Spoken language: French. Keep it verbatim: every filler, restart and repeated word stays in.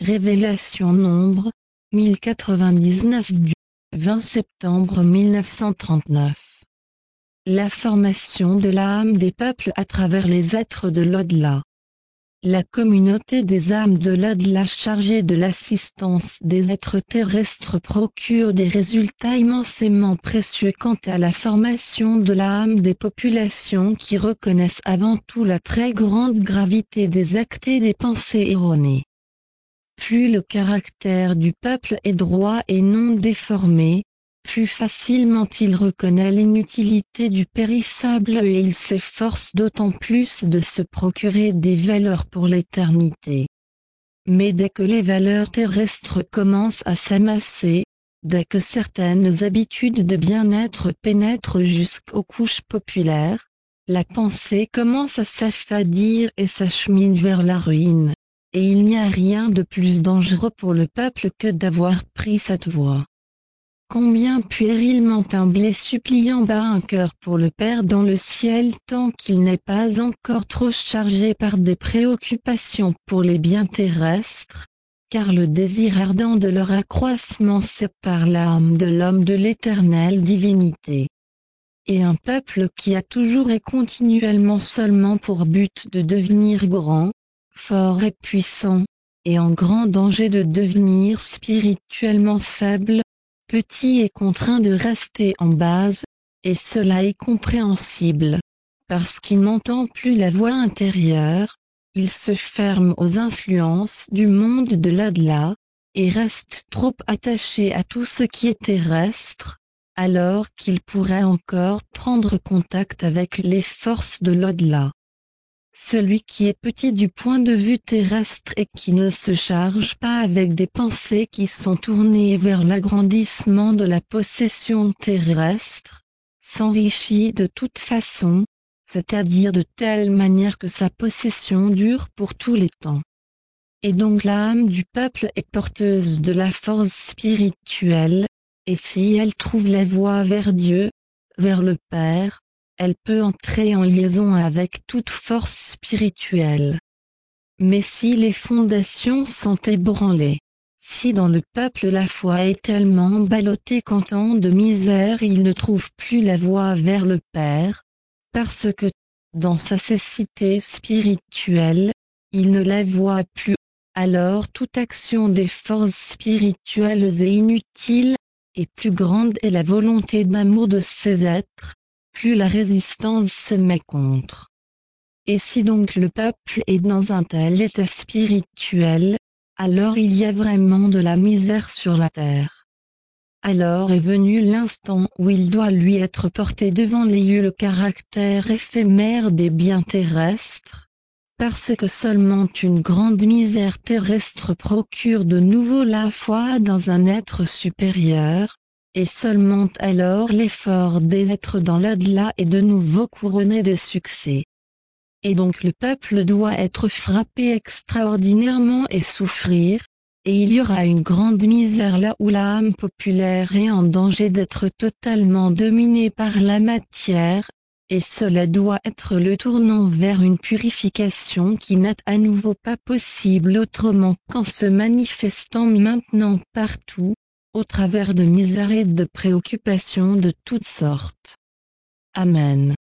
Révélation Nombre, mille quatre-vingt-dix-neuf du vingt septembre mille neuf cent trente-neuf. La formation de l'âme des peuples à travers les êtres de l'au-delà. La communauté des âmes de l'au-delà chargée de l'assistance des êtres terrestres procure des résultats immensément précieux quant à la formation de l'âme des populations qui reconnaissent avant tout la très grande gravité des actes et des pensées erronées. Plus le caractère du peuple est droit et non déformé, plus facilement il reconnaît l'inutilité du périssable et il s'efforce d'autant plus de se procurer des valeurs pour l'éternité. Mais dès que les valeurs terrestres commencent à s'amasser, dès que certaines habitudes de bien-être pénètrent jusqu'aux couches populaires, la pensée commence à s'affadir et s'achemine vers la ruine. Et il n'y a rien de plus dangereux pour le peuple que d'avoir pris cette voie. Combien puérilement un blé suppliant bat un cœur pour le Père dans le ciel tant qu'il n'est pas encore trop chargé par des préoccupations pour les biens terrestres, car le désir ardent de leur accroissement sépare l'âme de l'homme de l'éternelle divinité. Et un peuple qui a toujours et continuellement seulement pour but de devenir grand, fort et puissant, et en grand danger de devenir spirituellement faible, petit et contraint de rester en base, et cela est compréhensible, parce qu'il n'entend plus la voix intérieure, il se ferme aux influences du monde de l'au-delà, et reste trop attaché à tout ce qui est terrestre, alors qu'il pourrait encore prendre contact avec les forces de l'au-delà. Celui qui est petit du point de vue terrestre et qui ne se charge pas avec des pensées qui sont tournées vers l'agrandissement de la possession terrestre, s'enrichit de toute façon, c'est-à-dire de telle manière que sa possession dure pour tous les temps. Et donc l'âme du peuple est porteuse de la force spirituelle, et si elle trouve la voie vers Dieu, vers le Père, elle peut entrer en liaison avec toute force spirituelle. Mais si les fondations sont ébranlées, si dans le peuple la foi est tellement ballottée qu'en temps de misère il ne trouve plus la voie vers le Père, parce que, dans sa cécité spirituelle, il ne la voit plus, alors toute action des forces spirituelles est inutile, et plus grande est la volonté d'amour de ces êtres, plus la résistance se met contre. Et si donc le peuple est dans un tel état spirituel, alors il y a vraiment de la misère sur la terre. Alors est venu l'instant où il doit lui être porté devant les yeux le caractère éphémère des biens terrestres, parce que seulement une grande misère terrestre procure de nouveau la foi dans un être supérieur, et seulement alors l'effort des êtres dans l'au-delà est de nouveau couronné de succès. Et donc le peuple doit être frappé extraordinairement et souffrir, et il y aura une grande misère là où l'âme populaire est en danger d'être totalement dominée par la matière, et cela doit être le tournant vers une purification qui n'est à nouveau pas possible autrement qu'en se manifestant maintenant partout, au travers de misères et de préoccupations de toutes sortes. Amen.